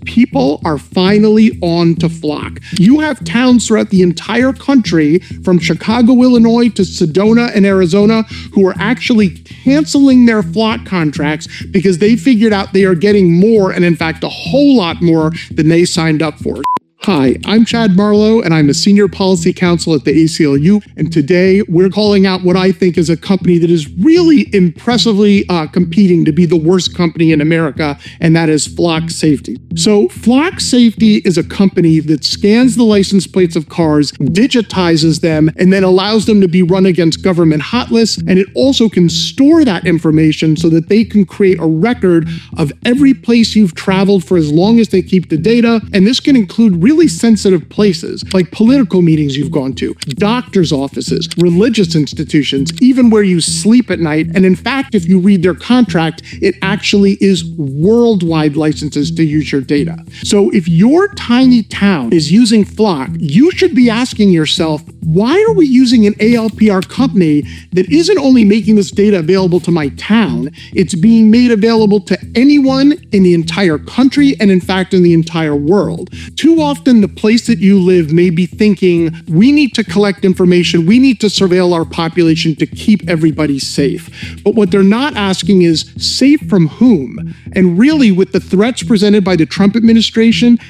People are finally on to Flock. You have towns throughout the entire country, from Chicago, Illinois to Sedona in Arizona, who are actually canceling their Flock contracts because they figured out they are getting more, and in fact a whole lot more than they signed up for. Hi, I'm Chad Marlowe, and I'm a senior policy counsel at the ACLU, and today we're calling out what I think is a company that is really impressively competing to be the worst company in America, and that is Flock Safety. So Flock Safety is a company that scans the license plates of cars, digitizes them, and then allows them to be run against government hot lists, and it also can store that information so that they can create a record of every place you've traveled for as long as they keep the data, and this can include really sensitive places like political meetings you've gone to, doctor's offices, religious institutions, even where you sleep at night. And in fact, if you read their contract, it actually is worldwide licenses to use your data. So if your tiny town is using Flock, you should be asking yourself, why are we using an ALPR company that isn't only making this data available to my town, it's being made available to anyone in the entire country and in fact in the entire world. Too often the place that you live may be thinking, we need to collect information, we need to surveil our population to keep everybody safe. But what they're not asking is, safe from whom? And really, with the threats presented by the Trump administration,